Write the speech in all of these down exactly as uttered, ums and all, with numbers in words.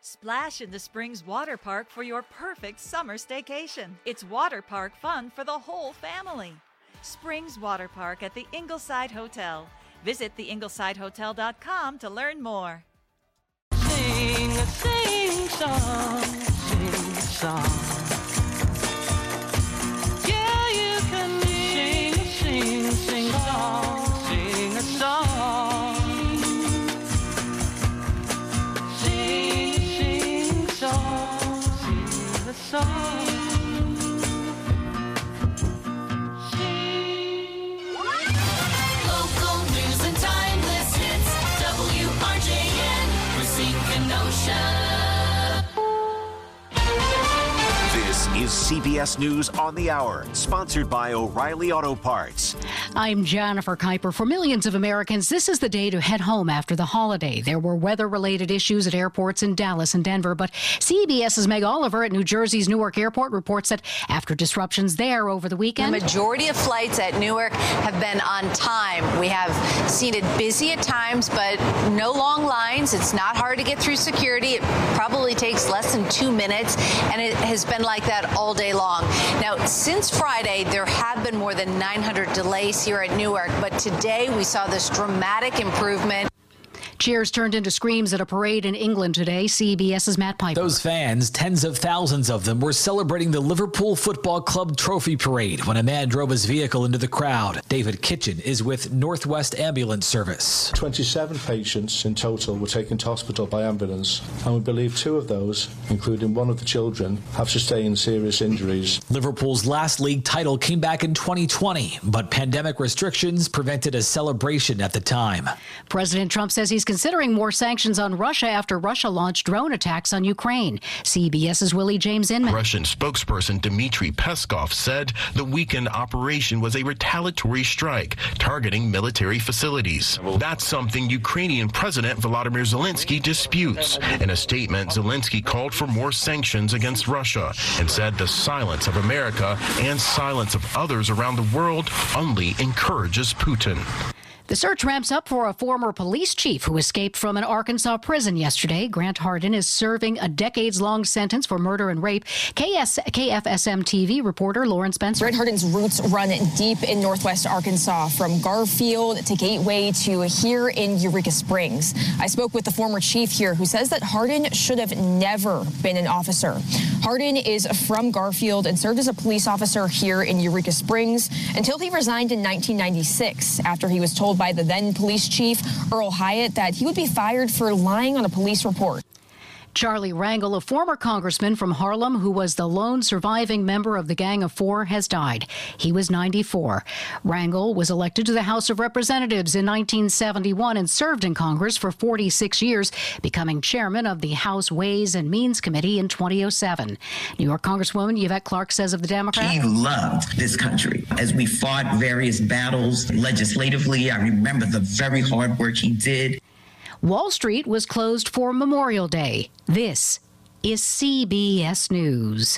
Splash into Springs Water Park for your perfect summer staycation. It's water park fun for the whole family. Springs Water Park at the Ingleside Hotel. Visit the ingleside hotel dot com to learn more. Sing a sing song, sing a song. Yeah, you can sing a sing, sing song, sing a song. Sing, sing song, sing a song. This is C B S News on the Hour, sponsored by O'Reilly Auto Parts. I'm Jennifer Kuiper. For millions of Americans, this is the day to head home after the holiday. There were weather-related issues at airports in Dallas and Denver, but CBS's Meg Oliver at New Jersey's Newark Airport reports that after disruptions there over the weekend, the majority of flights at Newark have been on time. We have seen it busy at times, but no long lines. It's not hard to get through security. It probably takes less than two minutes, and it has been like that all day long. Now, since Friday, there have been more than nine hundred delays here at Newark, but today we saw this dramatic improvement. Cheers turned into screams at a parade in England today. CBS's Matt Piper. Those fans, tens of thousands of them, were celebrating the Liverpool Football Club trophy parade when a man drove his vehicle into the crowd. David Kitchen is with Northwest Ambulance Service. twenty-seven patients in total were taken to hospital by ambulance, and we believe two of those, including one of the children, have sustained serious injuries. Liverpool's last league title came back in twenty twenty, but pandemic restrictions prevented a celebration at the time. President Trump says he's considering more sanctions on Russia after Russia launched drone attacks on Ukraine. CBS's Willie James Inman. Russian spokesperson Dmitry Peskov said the weekend operation was a retaliatory strike targeting military facilities. That's something Ukrainian President Volodymyr Zelensky disputes. In a statement, Zelensky called for more sanctions against Russia and said the silence of America and silence of others around the world only encourages Putin. The search ramps up for a former police chief who escaped from an Arkansas prison yesterday. Grant Hardin is serving a decades-long sentence for murder and rape. K S- K F S M T V reporter Lauren Spencer. Grant Hardin's roots run deep in northwest Arkansas, from Garfield to Gateway to here in Eureka Springs. I spoke with the former chief here who says that Hardin should have never been an officer. Hardin is from Garfield and served as a police officer here in Eureka Springs until he resigned in nineteen ninety-six after he was told by the then police chief, Earl Hyatt, that he would be fired for lying on a police report. Charlie Rangel, a former congressman from Harlem who was the lone surviving member of the Gang of Four, has died. He was ninety-four. Rangel was elected to the House of Representatives in nineteen seventy-one and served in Congress for forty-six years, becoming chairman of the House Ways and Means Committee in two thousand seven. New York Congresswoman Yvette Clarke says of the Democrats, he loved this country. As we fought various battles legislatively, I remember the very hard work he did. Wall Street was closed for Memorial Day. This is C B S News.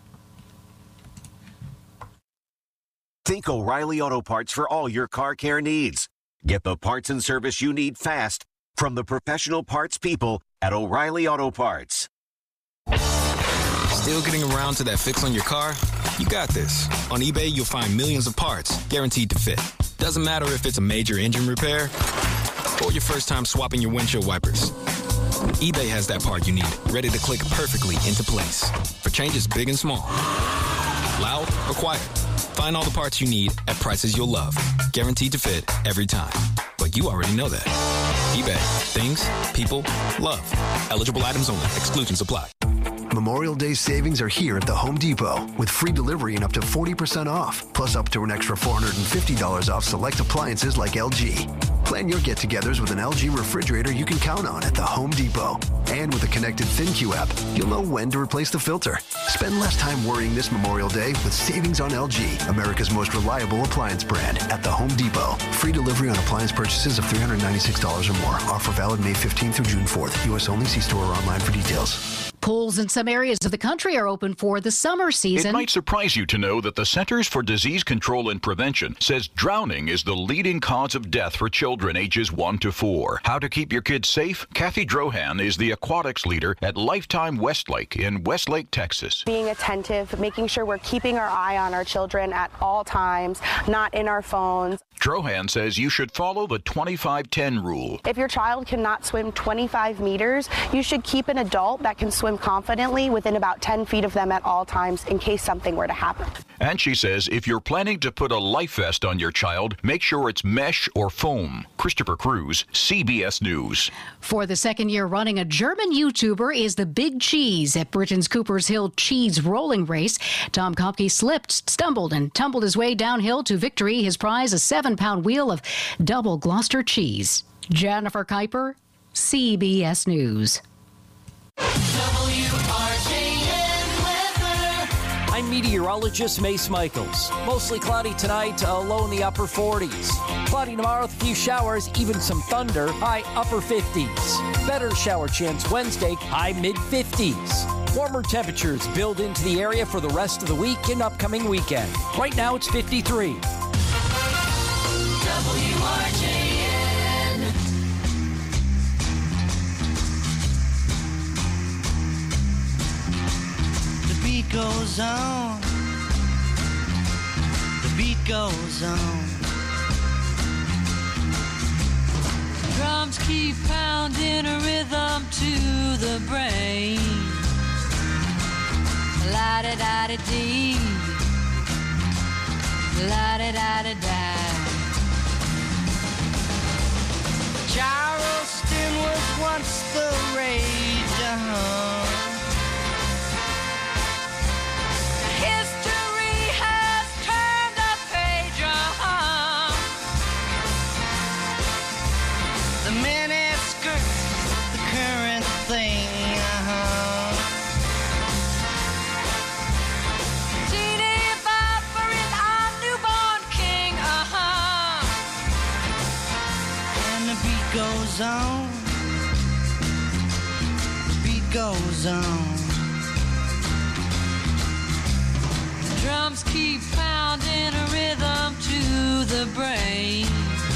Think O'Reilly Auto Parts for all your car care needs. Get the parts and service you need fast from the professional parts people at O'Reilly Auto Parts. Still getting around to that fix on your car? You got this. On eBay, you'll find millions of parts guaranteed to fit. Doesn't matter if it's a major engine repair or your first time swapping your windshield wipers. eBay has that part you need, ready to click perfectly into place for changes big and small. Loud or quiet, find all the parts you need at prices you'll love. Guaranteed to fit every time. But you already know that. eBay. Things, people, love. Eligible items only. Exclusions apply. Memorial Day savings are here at the Home Depot with free delivery and up to forty percent off, plus up to an extra four hundred fifty dollars off select appliances like L G. Plan your get-togethers with an L G refrigerator you can count on at the Home Depot. And with a connected ThinQ app, you'll know when to replace the filter. Spend less time worrying this Memorial Day with savings on L G, America's most reliable appliance brand, at the Home Depot. Free delivery on appliance purchases of three hundred ninety-six dollars or more. Offer valid May fifteenth through June fourth. U S only. See store or online for details. Pools in some areas of the country are open for the summer season. It might surprise you to know that the Centers for Disease Control and Prevention says drowning is the leading cause of death for children ages one to four. How to keep your kids safe? Kathy Drohan is the aquatics leader at Lifetime Westlake in Westlake, Texas. Being attentive, making sure we're keeping our eye on our children at all times, not in our phones. Drohan says you should follow the twenty-five ten rule. If your child cannot swim twenty-five meters, you should keep an adult that can swim confidently within about ten feet of them at all times in case something were to happen. And she says if you're planning to put a life vest on your child, make sure it's mesh or foam. Christopher Cruz, C B S News. For the second year running, a German YouTuber is the big cheese at Britain's Cooper's Hill Cheese Rolling Race. Tom Kopke slipped, stumbled, and tumbled his way downhill to victory. His prize, a seven-pound wheel of double Gloucester cheese. Jennifer Kuiper, C B S News. I'm meteorologist Mace Michaels. Mostly cloudy tonight, uh, low in the upper forties. Cloudy tomorrow with a few showers, even some thunder, high upper fifties. Better shower chance Wednesday, high mid-fifties. Warmer temperatures build into the area for the rest of the week and upcoming weekend. Right now it's fifty-three. W R J N. The beat goes on. The beat goes on. Drums keep pounding a rhythm to the brain. La-da-da-da-dee. La-da-da-da-da. Charleston was once the rage, uh-huh. History has turned a page, uh-huh. The miniskirt's the current thing, uh-huh. Teeny Bopper is our newborn king, uh-huh. And the beat goes on. The beat goes on. The drums keep pounding a rhythm to the brain.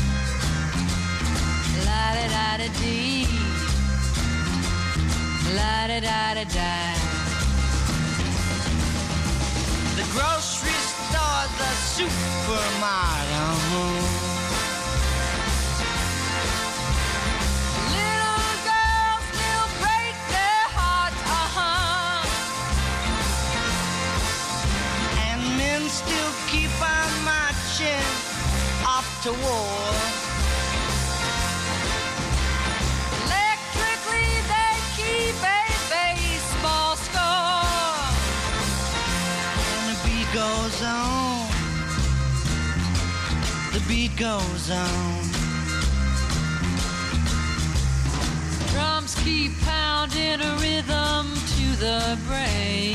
La-da-da-da-dee. La-da-da-da-da. The grocery store's a supermarket, uh-huh. Little girls still break their hearts, uh-huh. And men still keep on marching off to war. Electrically they keep a baseball score. And the beat goes on. The beat goes on. Drums keep pounding a rhythm to the brain.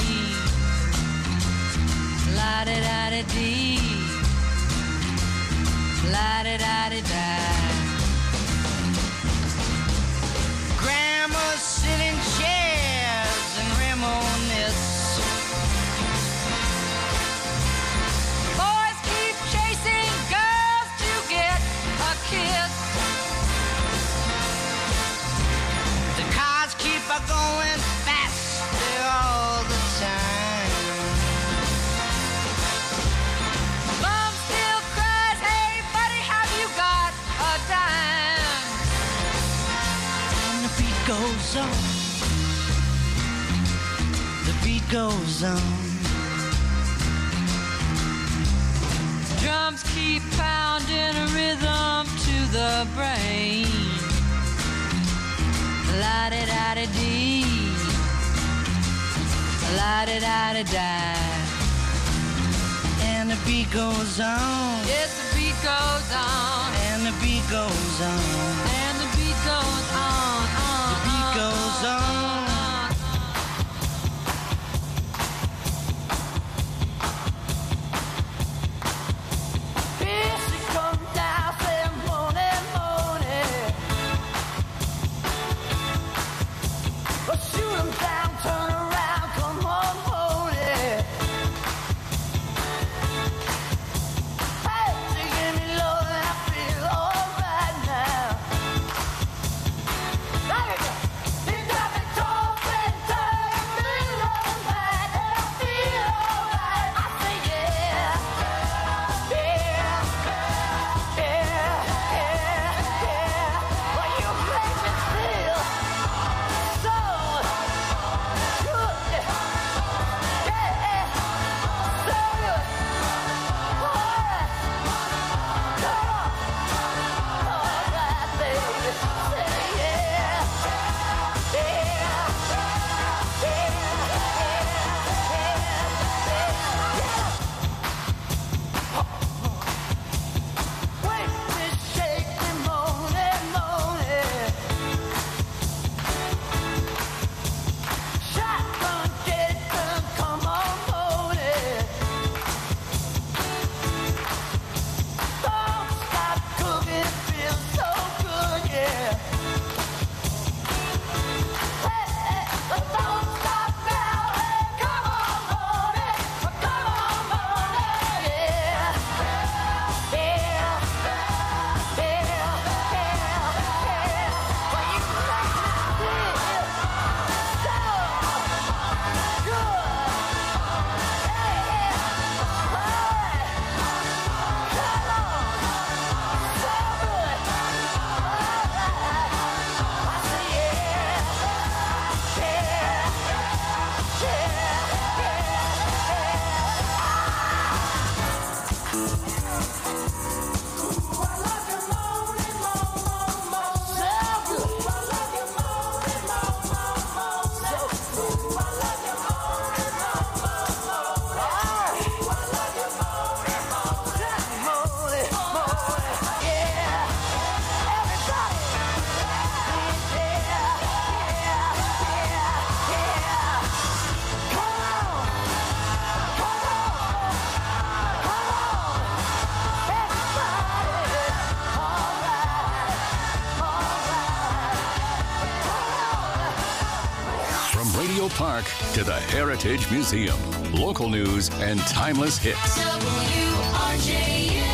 La-da-da-da-dee. La-da-da-da-da. Grandmas sit in chairs and reminisce. Boys keep chasing girls to get a kiss. The cars keep a going faster all the time. Mom still cries, hey buddy, have you got a dime? And the beat goes on. The beat goes on. Drums keep pounding a rhythm to the brain. La-da-da-da-dee. La-da-da-da-da. And the beat goes on. Yes, the beat goes on. And the beat goes on. And the beat goes on. on the beat goes on. Here she comes down, saying morning, morning. Well, shoot 'em down, turn From Radio Park to the Heritage Museum. Local news and timeless hits. W R J N.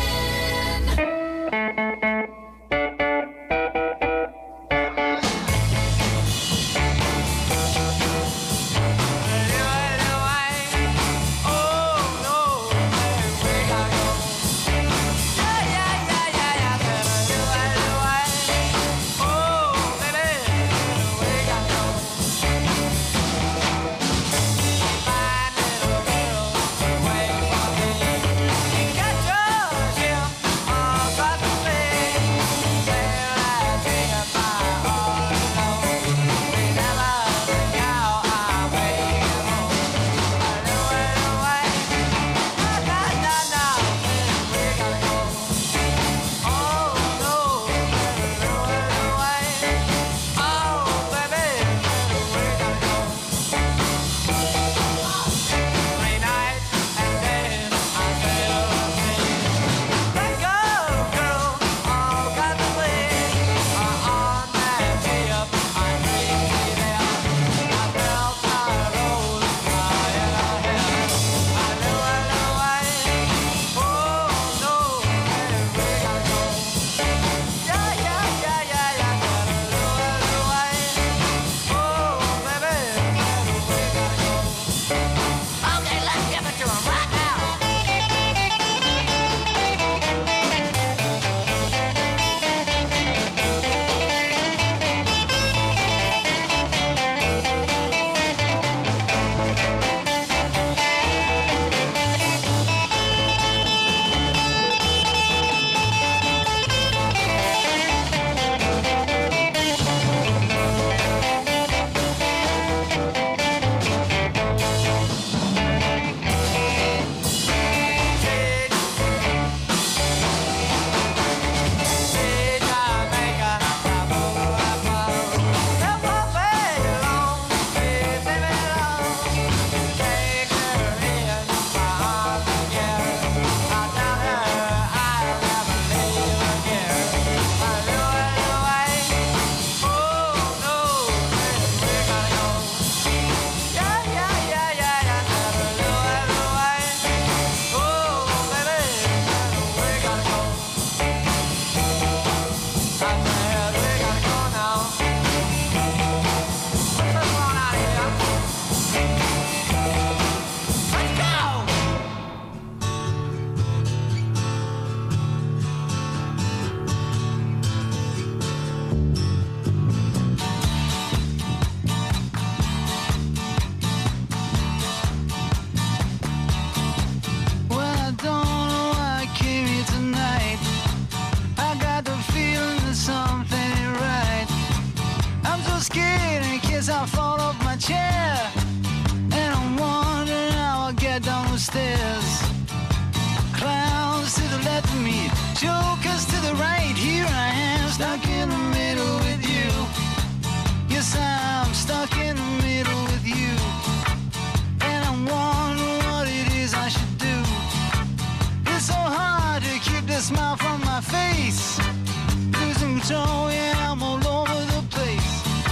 I fall off my chair, and I'm wondering how I'll get down the stairs. Clowns to the left of me, jokers to the right. Here I am, stuck in the middle with you. Yes, I'm stuck in the middle with you, and I'm wondering what it is I should do. It's so hard to keep the smile from my face. Losing control, yeah, I'm all over the place.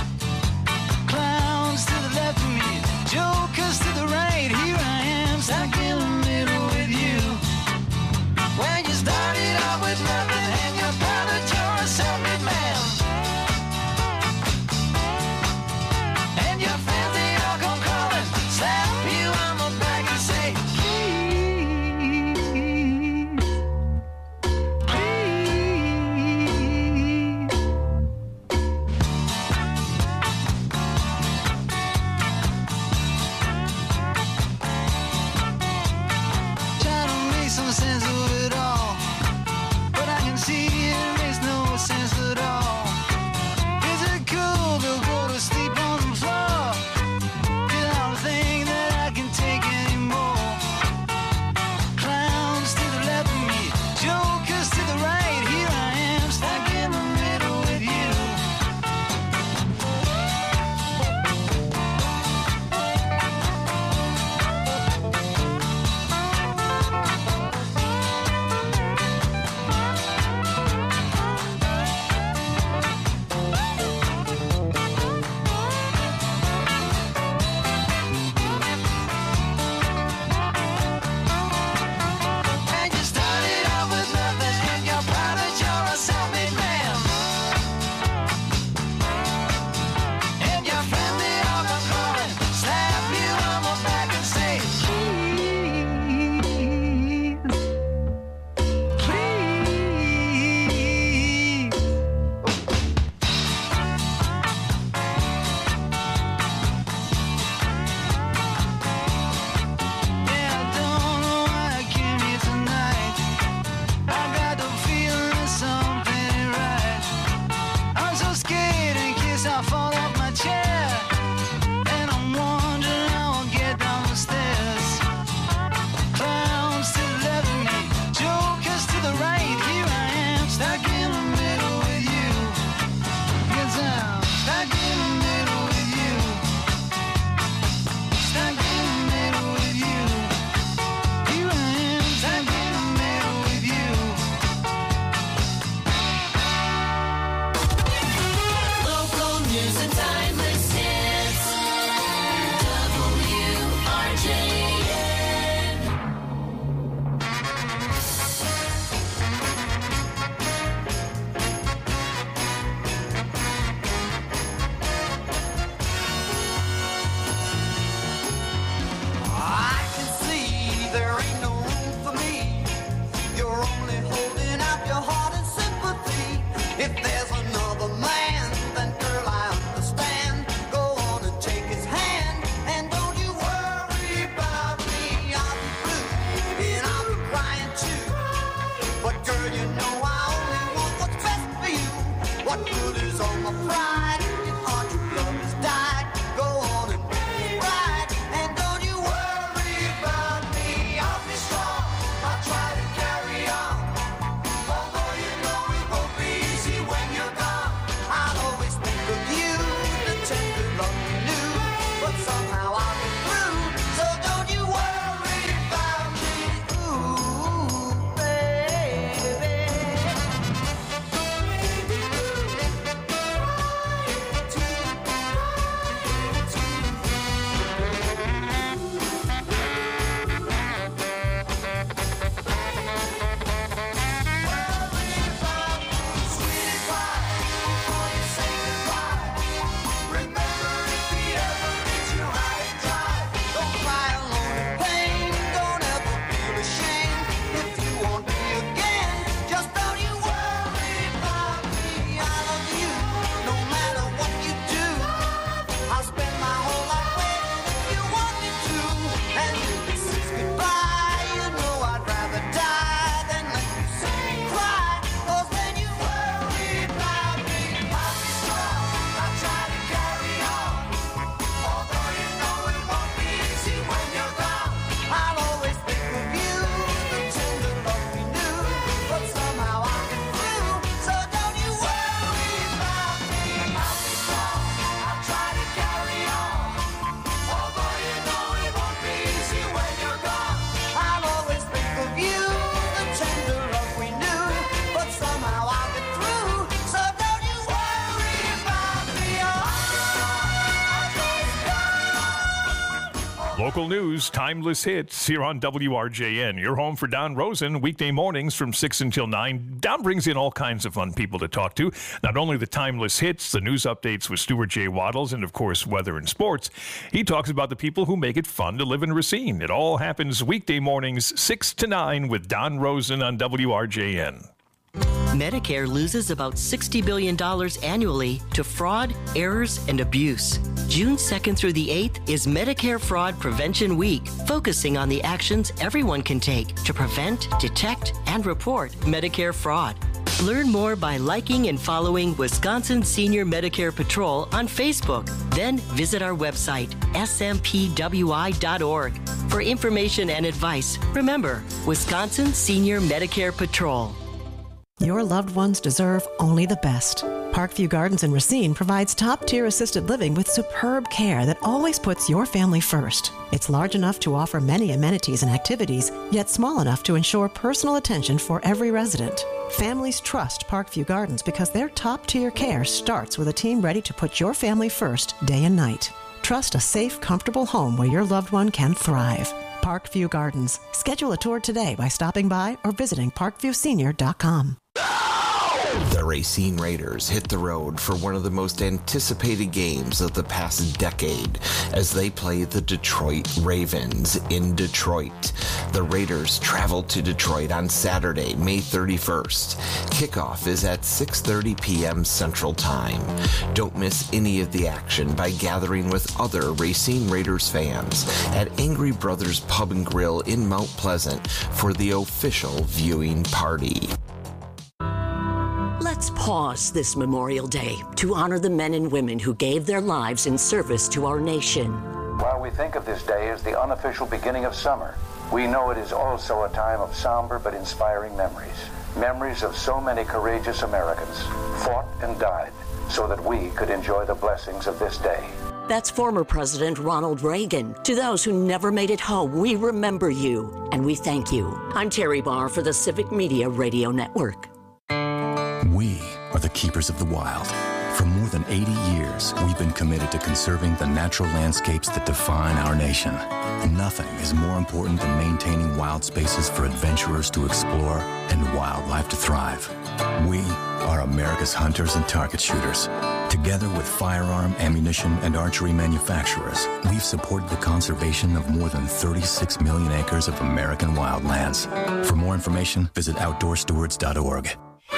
Clowns to the left of me, jokers to the right. Here I am, stuck in the middle with you. When you started out with nothing and you found that you're a self-made man, and you Local news, timeless hits here on W R J N. Your home for Don Rosen, weekday mornings from six until nine. Don brings in all kinds of fun people to talk to. Not only the timeless hits, the news updates with Stuart J. Waddles, and of course, weather and sports. He talks about the people who make it fun to live in Racine. It all happens weekday mornings, six to nine with Don Rosen on W R J N. Medicare loses about sixty billion dollars annually to fraud, errors, and abuse. June second through the eighth is Medicare Fraud Prevention Week, focusing on the actions everyone can take to prevent, detect, and report Medicare fraud. Learn more by liking and following Wisconsin Senior Medicare Patrol on Facebook. Then visit our website, S M P W I dot org. For information and advice, remember, Wisconsin Senior Medicare Patrol. Your loved ones deserve only the best. Parkview Gardens in Racine provides top-tier assisted living with superb care that always puts your family first. It's large enough to offer many amenities and activities, yet small enough to ensure personal attention for every resident. Families trust Parkview Gardens because their top-tier care starts with a team ready to put your family first day and night. Trust a safe, comfortable home where your loved one can thrive. Parkview Gardens. Schedule a tour today by stopping by or visiting parkview senior dot com. The Racine Raiders hit the road for one of the most anticipated games of the past decade as they play the Detroit Ravens in Detroit. The Raiders travel to Detroit on Saturday, May thirty-first. Kickoff is at six thirty p.m. Central Time. Don't miss any of the action by gathering with other Racine Raiders fans at Angry Brothers Pub and Grill in Mount Pleasant for the official viewing party. Let's pause this Memorial Day to honor the men and women who gave their lives in service to our nation. While we think of this day as the unofficial beginning of summer, we know it is also a time of somber but inspiring memories. Memories of so many courageous Americans fought and died so that we could enjoy the blessings of this day. That's former President Ronald Reagan. To those who never made it home, we remember you and we thank you. I'm Terry Barr for the Civic Media Radio Network. We are the keepers of the wild. For more than eighty years, we've been committed to conserving the natural landscapes that define our nation. Nothing is more important than maintaining wild spaces for adventurers to explore and wildlife to thrive. We are America's hunters and target shooters. Together with firearm, ammunition, and archery manufacturers, we've supported the conservation of more than thirty-six million acres of American wildlands. For more information, visit outdoor stewards dot org.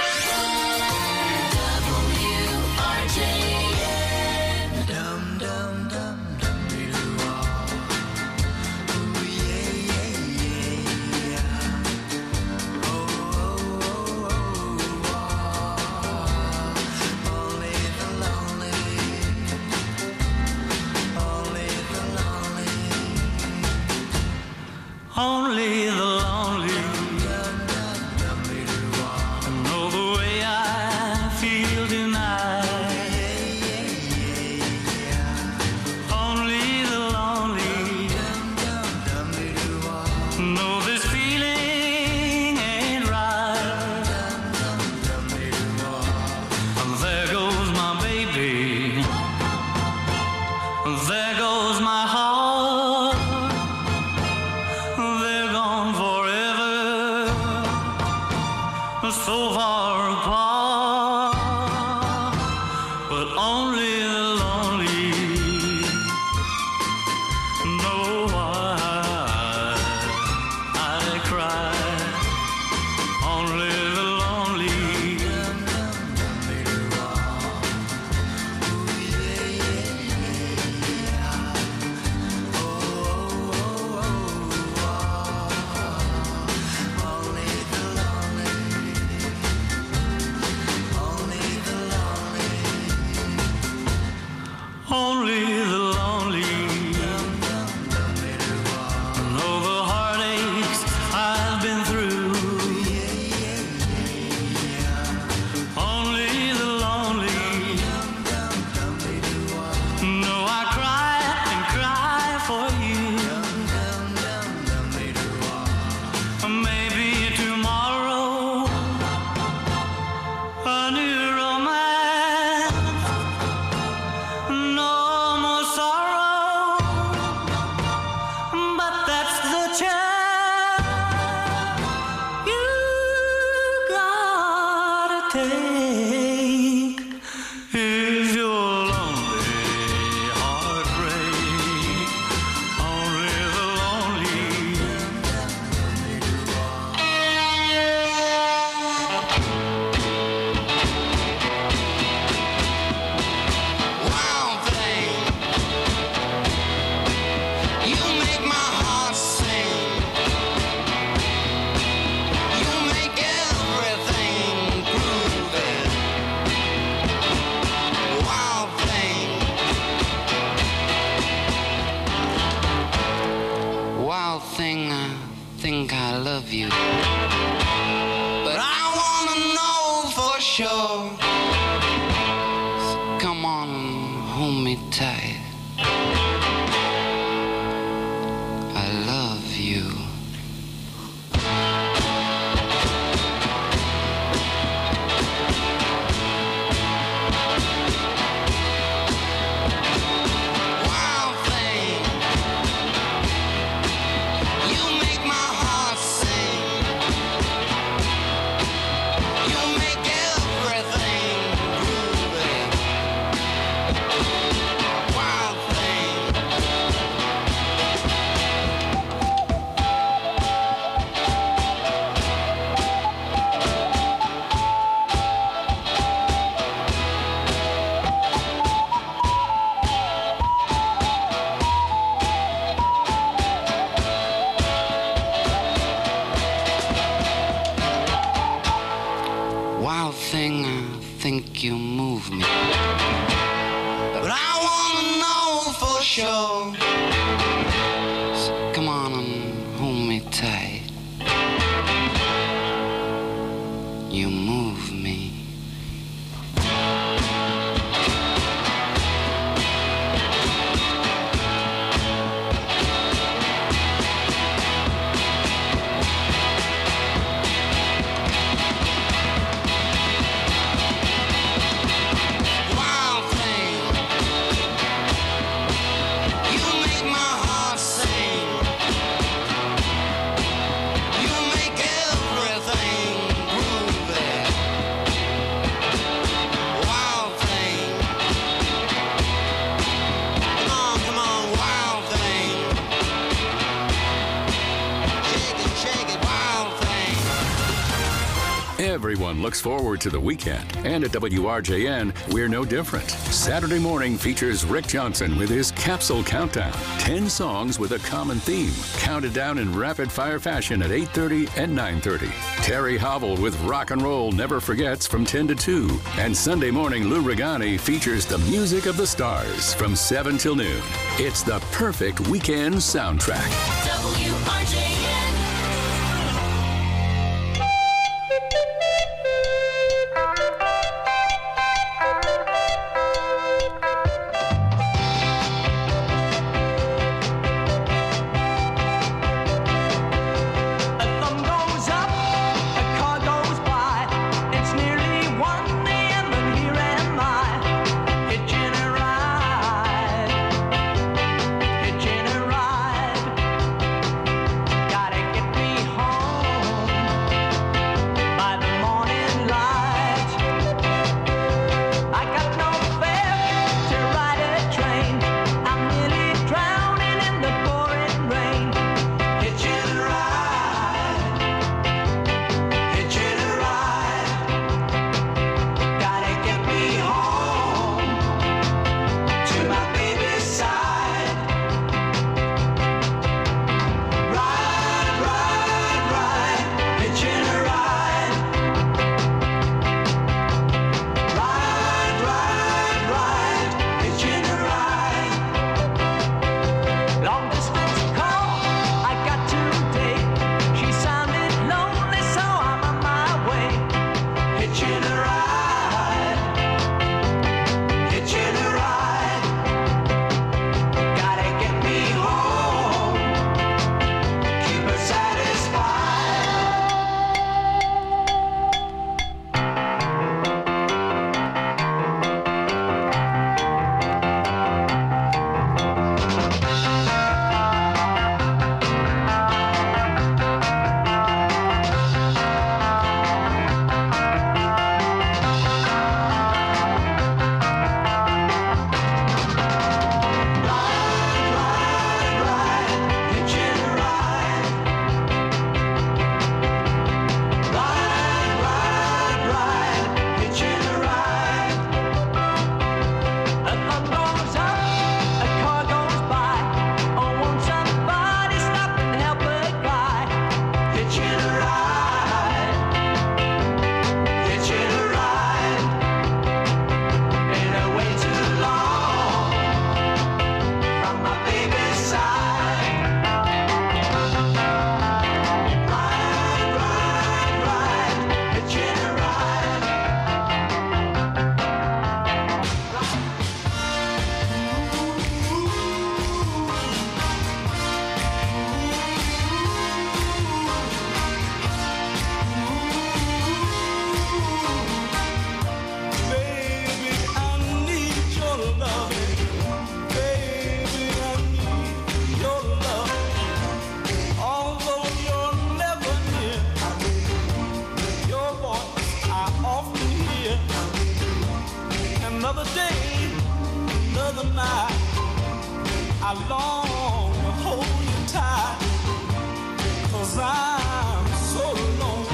Only the lonely know the way I feel tonight. Only the lonely know this feeling ain't right. There goes my baby. There goes my heart. So far apart, but only the lonely know why I cry. Only the lonely. think I love you, but I wanna know for sure. So come on and hold me tight. I love you. You move me, but I wanna know for sure. So come on and hold me tight. You move me. Everyone looks forward to the weekend, and at W R J N, we're no different. Saturday morning features Rick Johnson with his Capsule Countdown. Ten songs with a common theme, counted down in rapid-fire fashion at eight thirty and nine thirty. Terry Hobble with Rock and Roll Never Forgets from ten to two. And Sunday morning, Lou Regani features the music of the stars from seven till noon. It's the perfect weekend soundtrack. W R J N. long to hold you tight, 'cause I'm so lonely.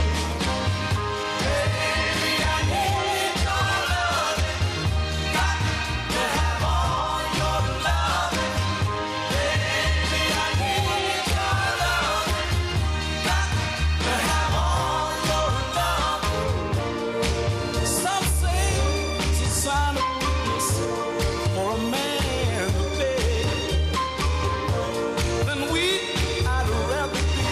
Baby, I need your loving, got to have all your loving. Baby, I need your loving, got to have all your loving. Some say it's a sign of weakness for a man to beg. Then weak I'd rather be,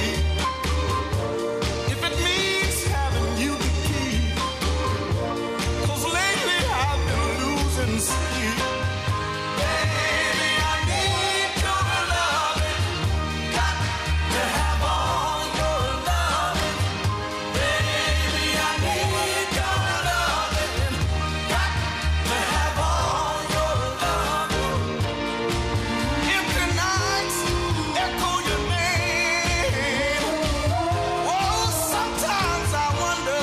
if it means having you to keep. 'Cause lately I've been losing sleep. Baby, I need your loving, got to have all your loving. Baby, I need your loving, got to have all your loving. Empty nights echo your name. Oh, sometimes I wonder,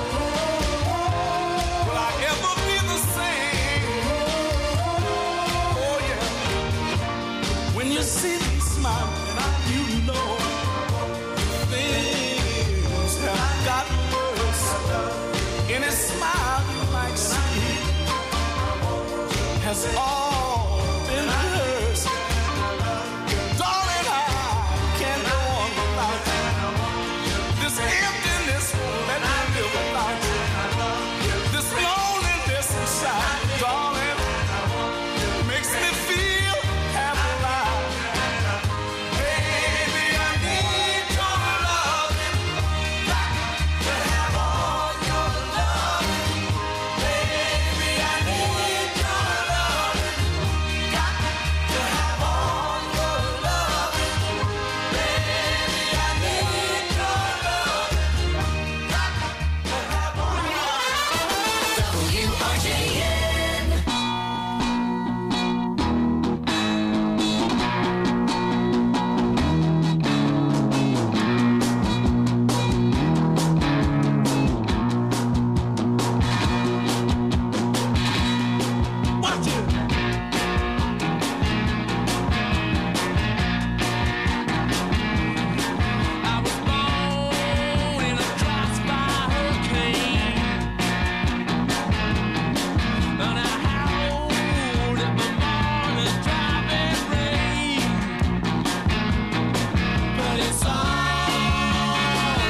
will I ever be the same? Oh yeah, when you see me smiling, you know things have gotten worse. Any smile you might see has all been rehearsed. Darling, I can't go on without you. This emptiness won't let me live without you. This loneliness inside, darling, makes me feel half alive. Baby, I need your loving, got to have all your loving. Baby, I need your loving, got to have all your loving. Baby, I need your loving, got to have all your loving. W R J N. Watch it. I was born in a drive-by hurricane, and I howled at my morning's driving rain. But it's alright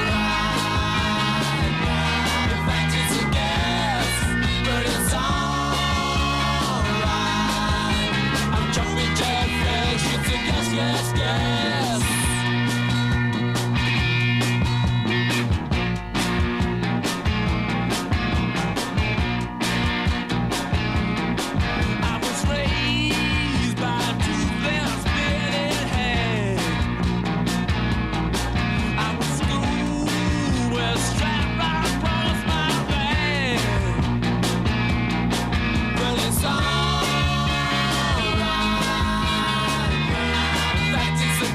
now. In fact, it's a guess, but it's alright. I'm jumping jet fresh, it's a guess, guess, guess. I was raised by a toothless spitted head. I was schooled with a strap right across my back. Well, it's alright. In fact, it's a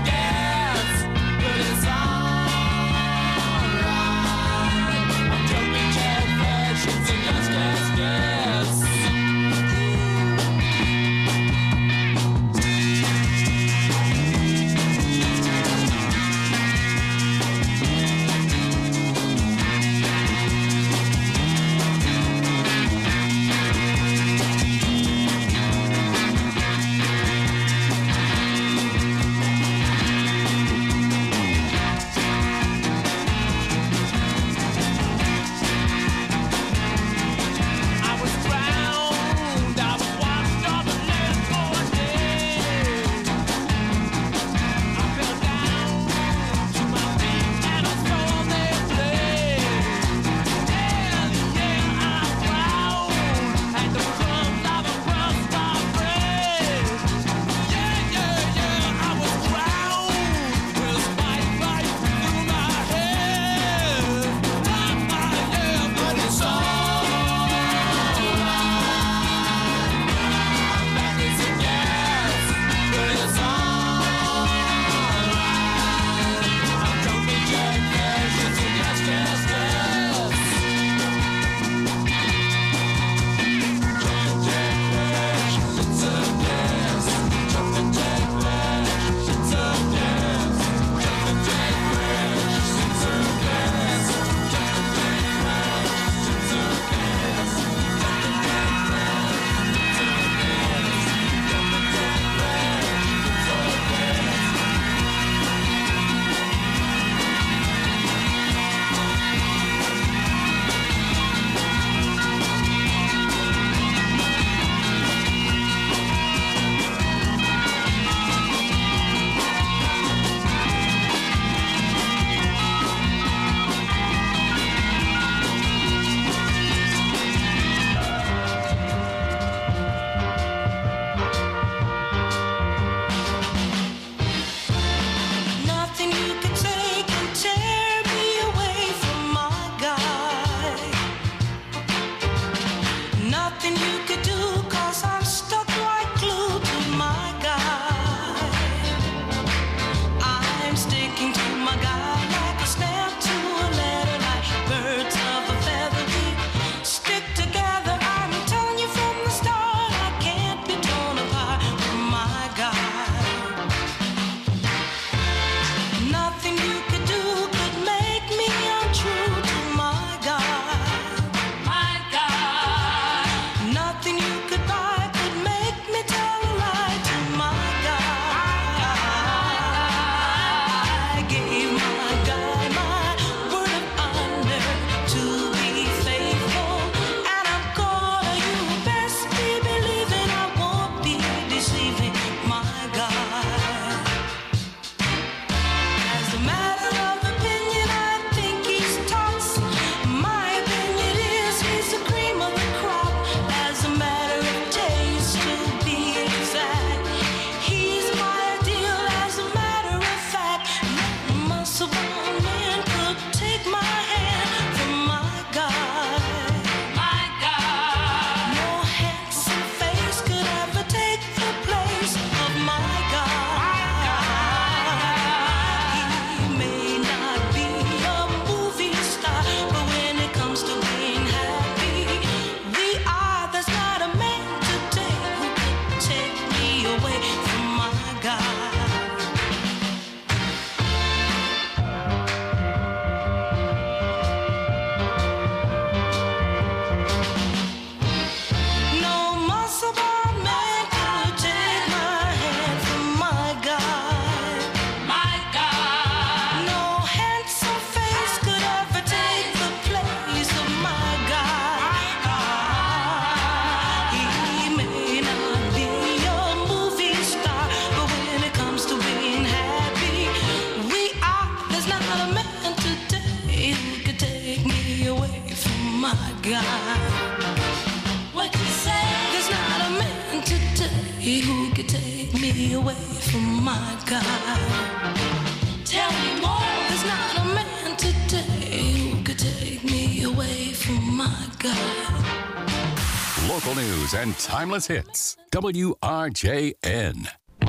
from my guy. Tell me more, there's not a man today who could take me away from my guy. Local news and timeless hits. W R J N.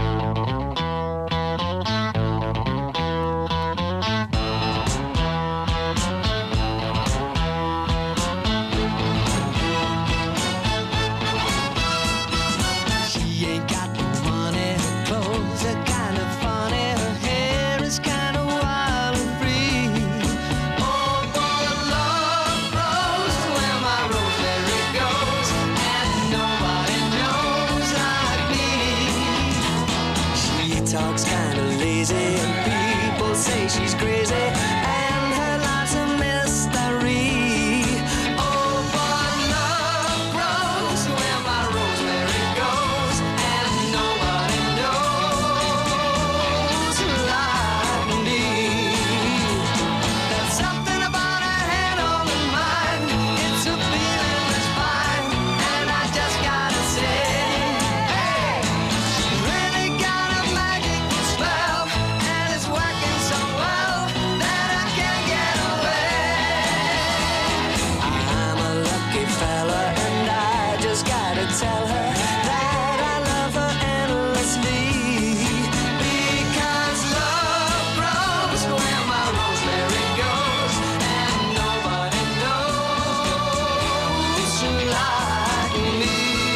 Talks kinda lazy and people say she's crazy and her life's a mystery. Oh, but love grows where my rosemary goes and nobody knows like me. There's something about her head on her mind. It's a feeling that's fine and I just gotta say, hey, she's really got a spell, and it's working so well that I can't get away. I'm a lucky fella, and I just gotta tell her that I love her endlessly. Because love grows where my rosemary goes, and nobody knows like me.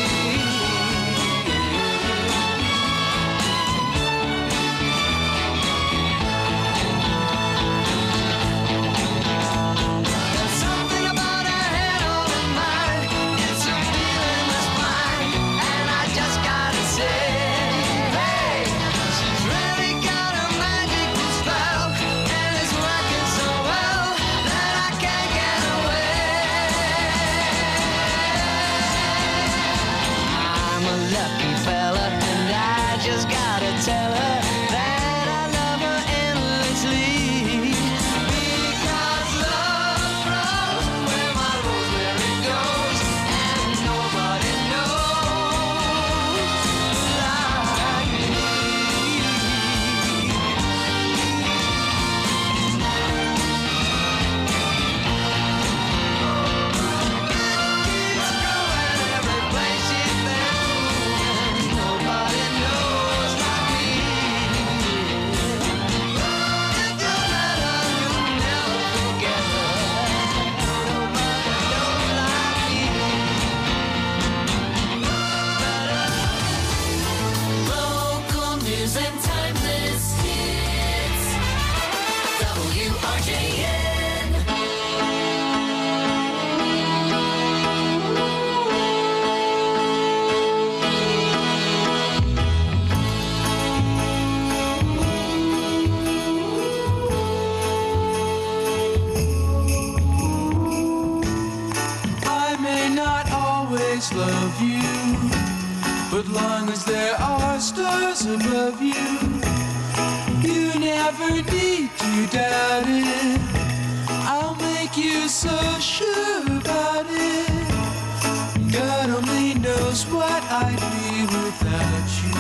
Just gotta tell her that I love her endlessly. Because love grows where my rosemary goes, and nobody knows like me. Keeps growing every place she's been, and nobody knows. Local news and timeless hits. W R J N. I may not always love you, but long as there are stars above you, you never need to doubt it. I'll make you so sure about it. God only knows what I'd be without you.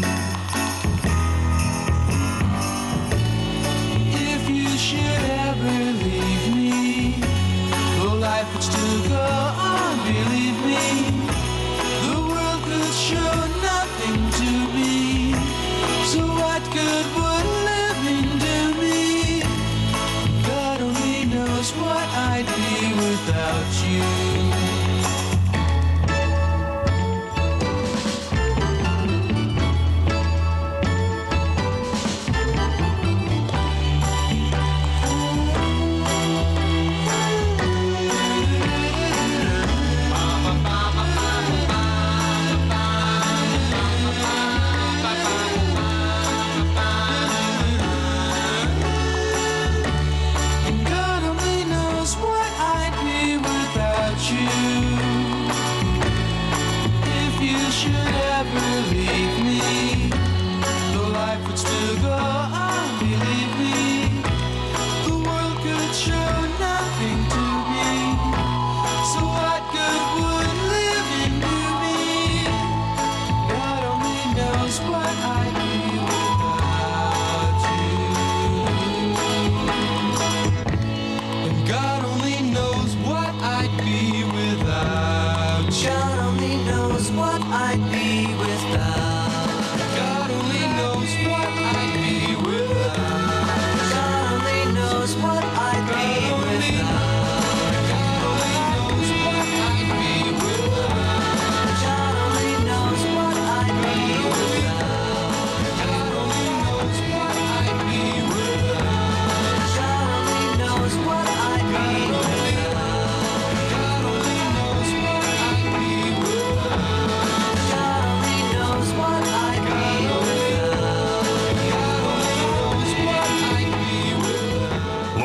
If you should ever leave me, though life would still go on, believe me, the world could show nothing to me. So what good would living do me? God only knows what I'd be without you.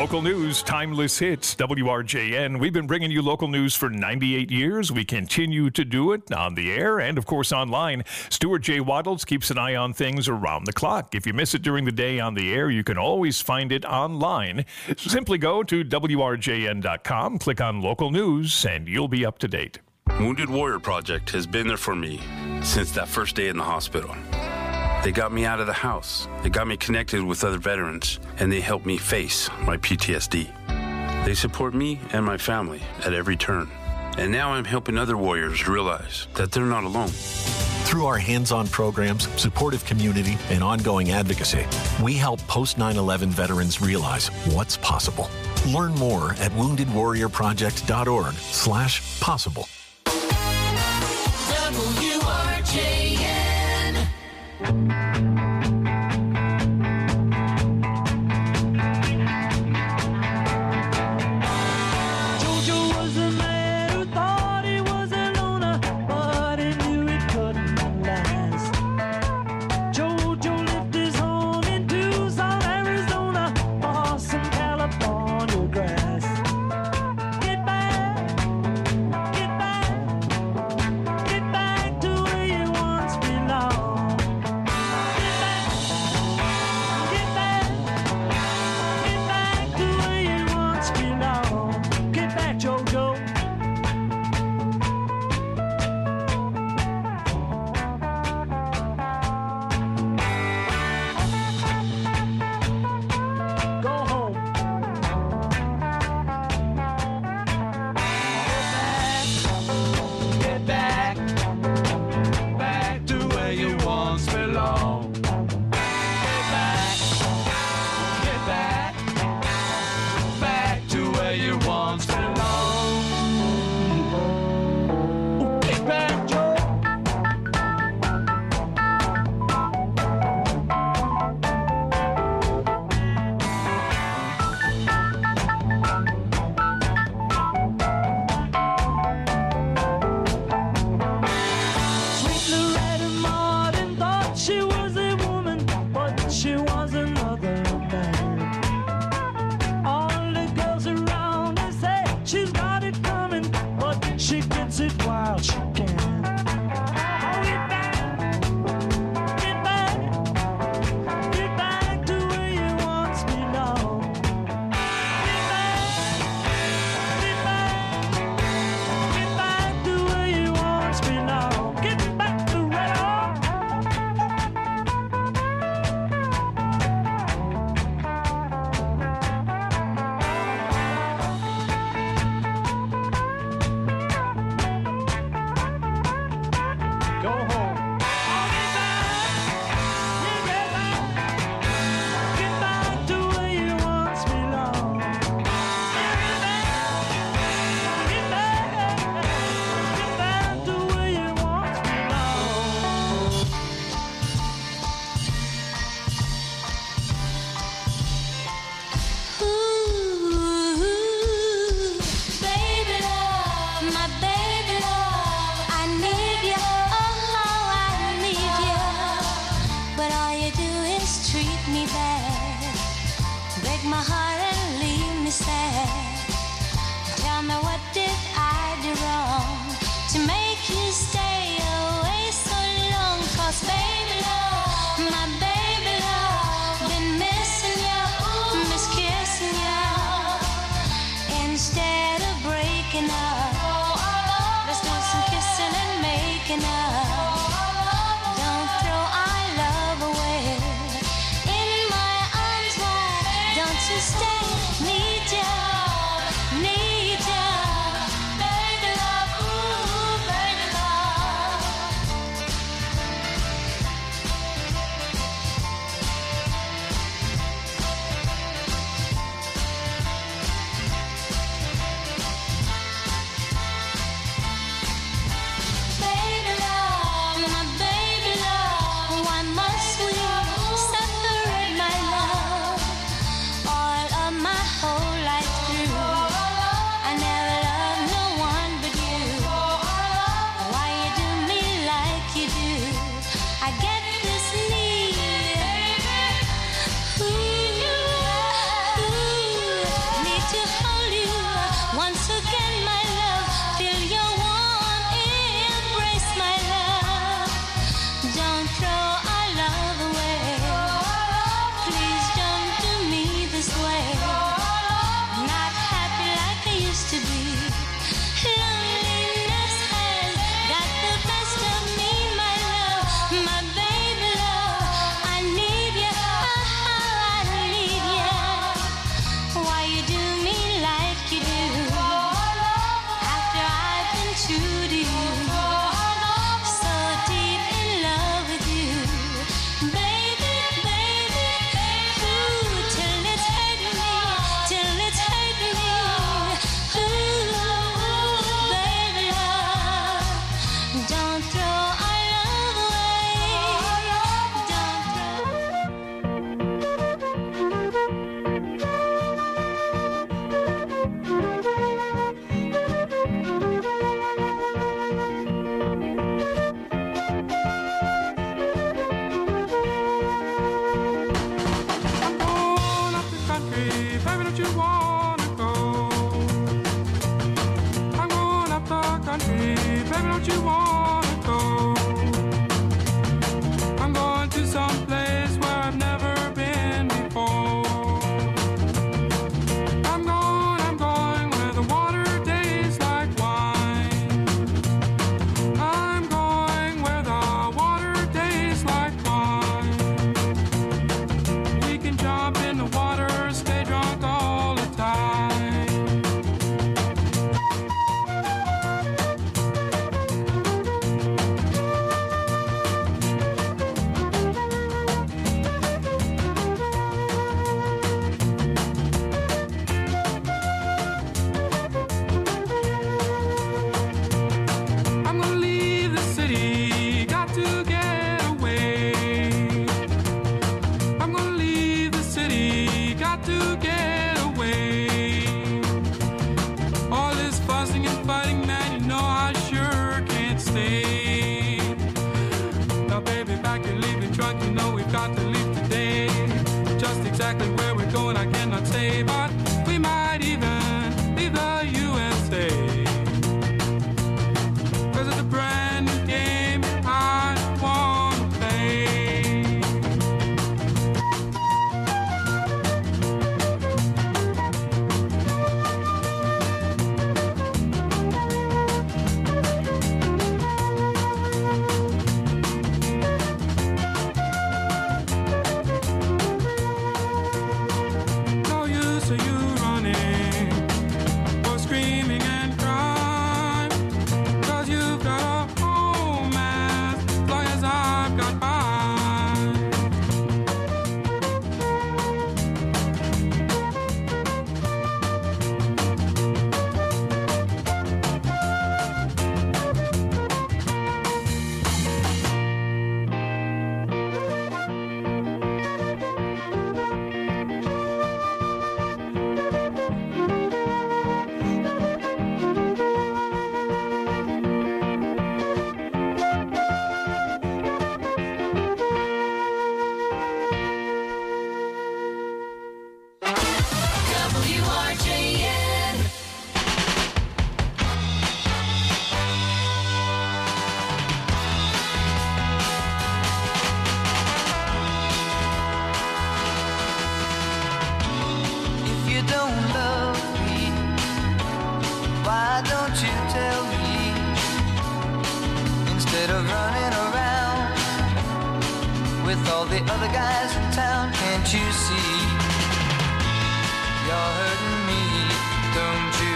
Local news, timeless hits, W R J N. We've been bringing you local news for ninety-eight years. We continue to do it on the air and, of course, online. Stuart J. Waddles keeps an eye on things around the clock. If you miss it during the day on the air, you can always find it online. Simply go to W R J N dot com, click on local news, and you'll be up to date. Wounded Warrior Project has been there for me since that first day in the hospital. They got me out of the house. They got me connected with other veterans, and they helped me face my P T S D. They support me and my family at every turn. And now I'm helping other warriors realize that they're not alone. Through our hands-on programs, supportive community, and ongoing advocacy, we help post nine eleven veterans realize what's possible. Learn more at wounded warrior project dot org slash possible. W R J N. Jojo was a man who thought he was a loner, but he knew it couldn't last. Jojo lived his home in Tucson, Arizona, for some California grass. Get back, get back, get back to where you once belonged. Why must we separate, my love? All of my baby, don't you wanna go? I'm going up the country, baby, don't you wanna go? I'm going to some place where I've never been before. I'm going, I'm going where the water tastes like wine. I'm going where the water tastes like wine. We can jump in the water, stay drunk all the time. I'm gonna leave the city, got to get away. I'm gonna leave the city, got to get away. All this fussing and fighting, man, you know I sure can't stay. Now, baby, back and leaving drunk, you know we've got to leave today. Just exactly where we're going, I cannot say, but we might even leave the U S A. Cause it's a brand new game I wanna play. No use of you running or screaming and crying, cause you've got a home as long as I've got mine. W R J N. If you don't love me, why don't you tell me? Instead of running around with all the other guys in town, can't you see? You're hurting me, don't you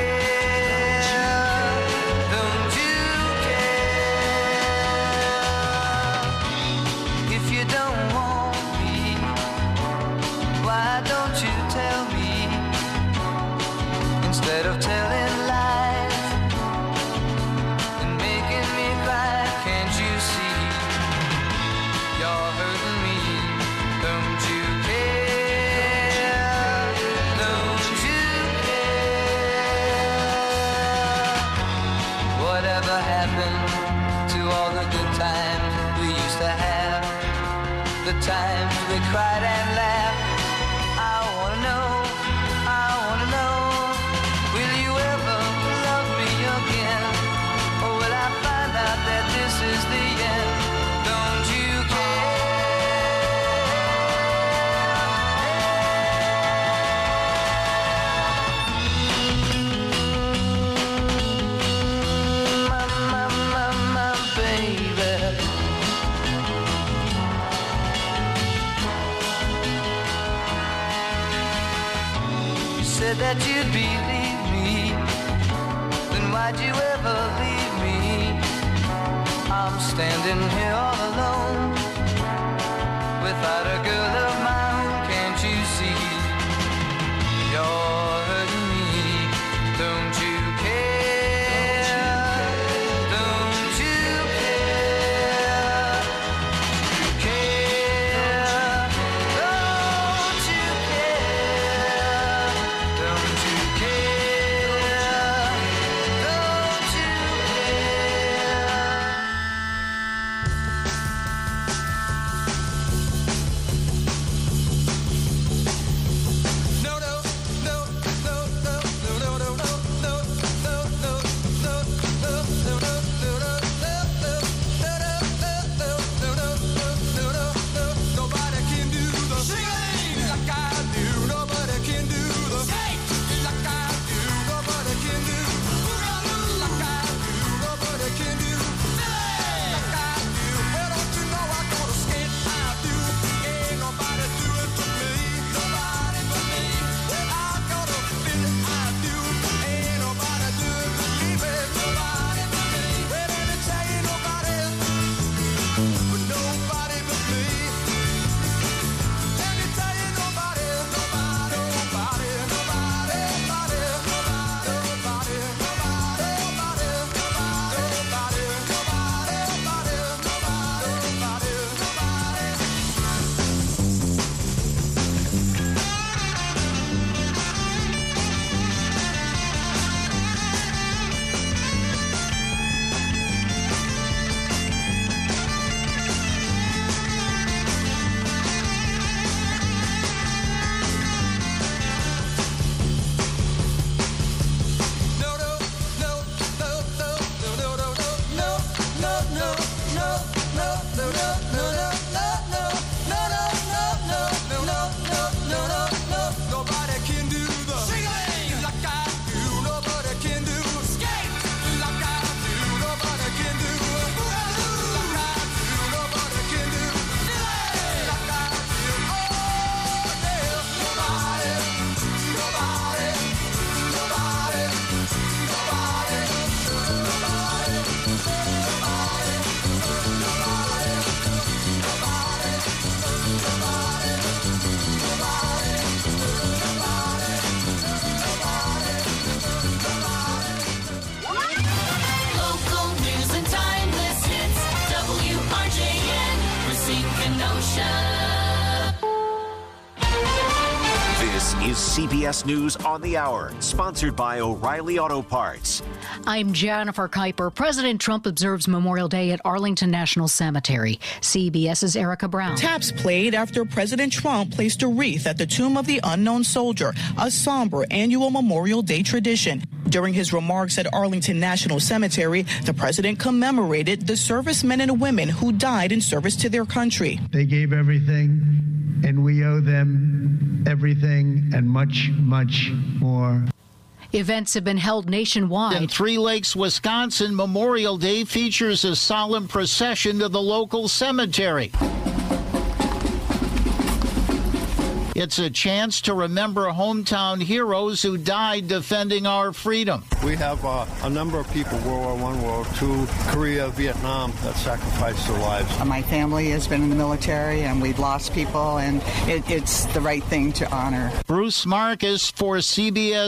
care? Don't you care? If you don't want me, why don't you tell me? Instead of telling lies and making me cry, can't you see? You're hurting me, don't you care? Don't you care? Whatever happened to all the good times we used to have? The times we cried and laughed. I wanna know, I wanna know, will you ever love me again? Or will I find out that this is the end? Don't you care? My, my, my, my baby. You said that you'd believe me, then why'd you ever leave me? I'm standing here all alone, without a girl of my own, can't you see? You're hurting me, don't you care? Don't you care? Care? Don't you care? Don't you care? Don't you care? is C B S News on the Hour, sponsored by O'Reilly Auto Parts. I'm Jennifer Kuiper. President Trump observes Memorial Day at Arlington National Cemetery. CBS's Erica Brown. Taps played after President Trump placed a wreath at the tomb of the unknown soldier, a somber annual Memorial Day tradition. During his remarks at Arlington National Cemetery, the president commemorated the servicemen and women who died in service to their country. They gave everything, and we owe them everything and much, much more. Events have been held nationwide. In Three Lakes, Wisconsin, Memorial Day features a solemn procession to the local cemetery. It's a chance to remember hometown heroes who died defending our freedom. We have uh, a number of people, World War One, World War Two, Korea, Vietnam, that sacrificed their lives. My family has been in the military, and we've lost people, and it, it's the right thing to honor. Bruce Marcus for C B S.